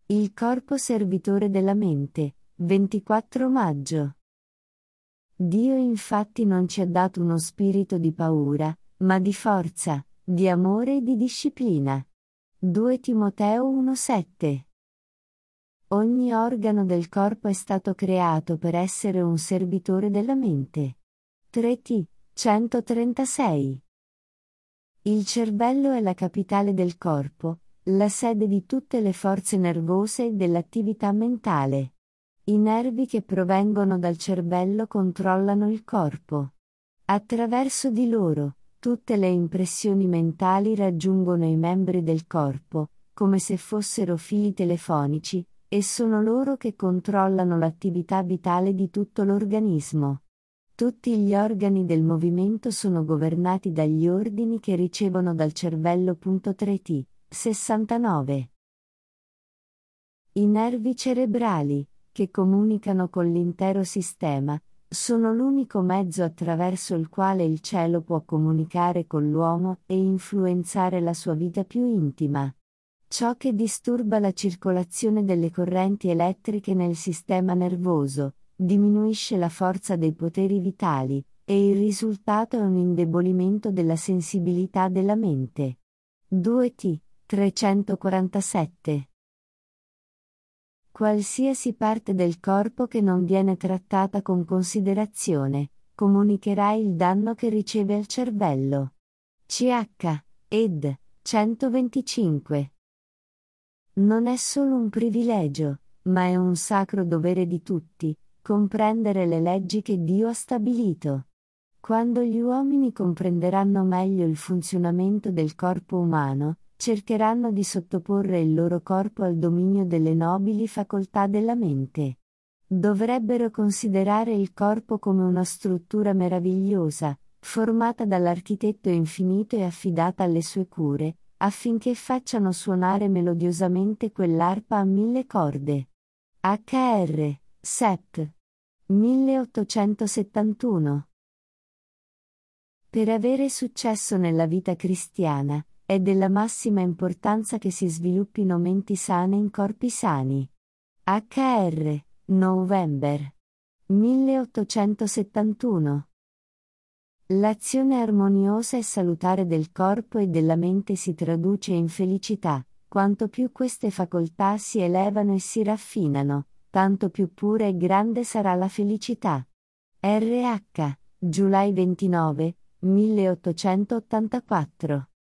Il corpo servitore della mente, 24 maggio. Dio infatti non ci ha dato uno spirito di paura, ma di forza, di amore e di disciplina. 2 Timoteo 1,7. Ogni organo del corpo è stato creato per essere un servitore della mente. 3T, 136. Il cervello è la capitale del corpo, la sede di tutte le forze nervose e dell'attività mentale. I nervi che provengono dal cervello controllano il corpo. Attraverso di loro, tutte le impressioni mentali raggiungono i membri del corpo, come se fossero fili telefonici, e sono loro che controllano l'attività vitale di tutto l'organismo. Tutti gli organi del movimento sono governati dagli ordini che ricevono dal cervello. 3T, 69. I nervi cerebrali, che comunicano con l'intero sistema, sono l'unico mezzo attraverso il quale il cielo può comunicare con l'uomo e influenzare la sua vita più intima. Ciò che disturba la circolazione delle correnti elettriche nel sistema nervoso, diminuisce la forza dei poteri vitali, e il risultato è un indebolimento della sensibilità della mente. 2T, 347. Qualsiasi parte del corpo che non viene trattata con considerazione, comunicherà il danno che riceve al cervello. CH, ed. 125. Non è solo un privilegio, ma è un sacro dovere di tutti, comprendere le leggi che Dio ha stabilito. Quando gli uomini comprenderanno meglio il funzionamento del corpo umano, cercheranno di sottoporre il loro corpo al dominio delle nobili facoltà della mente. Dovrebbero considerare il corpo come una struttura meravigliosa, formata dall'architetto infinito e affidata alle sue cure, affinché facciano suonare melodiosamente quell'arpa a 1000 corde. H.R. Sepp. 1871. Per avere successo nella vita cristiana, è della massima importanza che si sviluppino menti sane in corpi sani. H.R. November. 1871. L'azione armoniosa e salutare del corpo e della mente si traduce in felicità. Quanto più queste facoltà si elevano e si raffinano, tanto più pura e grande sarà la felicità. R.H. July 29, 1884.